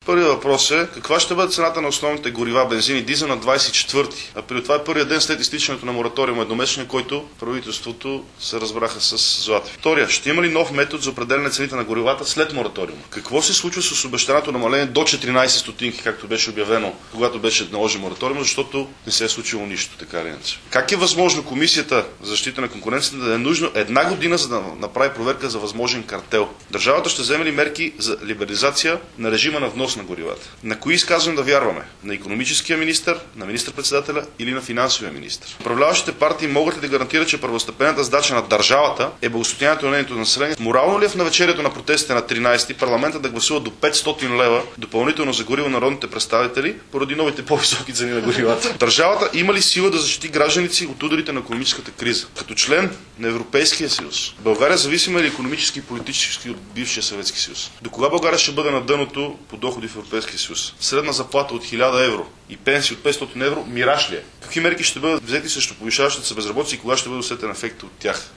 Първият въпрос е каква ще бъде цената на основните горива, бензин и дизел на 24 април. Това е първият ден след изтичането на мораториума едномесечния, който правителството се разбраха с Златев. Втория, ще има ли нов метод за определяне цените на горивата след мораториума? Какво се случва с обещаното намаление до 14 стотинки, както беше обявено, когато беше наложен мораториума, защото не се е случило нищо, така или иначе. Как е възможно Комисията за защита на конкуренцията да е нужно една година, за да направи проверка за възможен картел? Държавата ще вземе ли мерки за либерализация на режима на внос на горивата? На кои изказвания да вярваме? На икономическия министър, на министър-председателя или на финансовия министър? Управляващите партии могат ли да гарантират, че първостепенната задача на държавата е благосъстоянието на нейното население? Морално ли е в навечерието на протестите на 13-ти парламента да гласува до 500 лева допълнително за гориво народните представители поради новите по-високи цени на горивата? Държавата има ли сила да защити гражданите си от ударите на икономическата криза? Като член на Европейския съюз, България зависима ли икономически и политически от бившия Съветски съюз? До кога България ще бъде на дъното по доходи в Европейския съюз? Средна заплата от 1000 евро и пенсия от 500 евро мираж ли е? Какви мерки ще бъдат взети срещу повишаващата се безработица и кога ще бъде усетен ефект от тях?